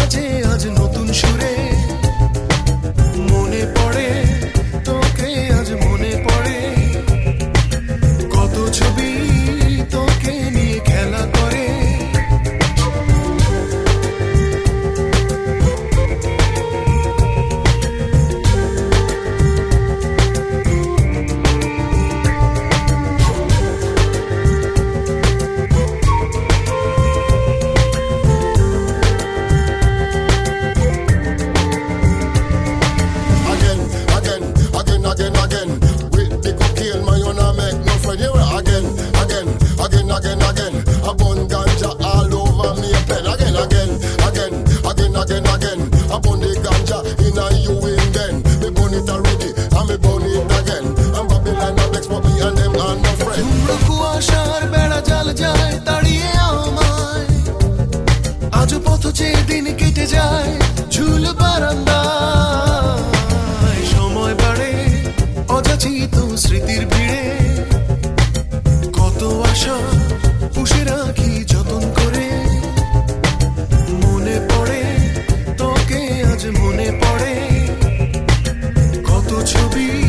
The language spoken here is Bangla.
বাজে আজ নতুন সুরে মনে পড়ে তোকে আজ মনে পড়ে কত ছবি তোকে নিয়ে খেলা করে Again, a bun ganja all over me a pen. Again, a bun the ganja in a you in then. Me bun it already, and me bun it again. I'm Babylon, I'm next for me and them are no friend. কুয়াশার বেড়া জাল যায় তাড়িয়ে আমায় আজ পথ চেয়ে দিন কেটে যায় ঝুল বারান্দায় সময় বাড়ে অযাচিত স্মৃতির ভিড়ে কত আশা পুষে রাখি যতন করে মনে পড়ে তোকে আজ মনে পড়ে কত ছবি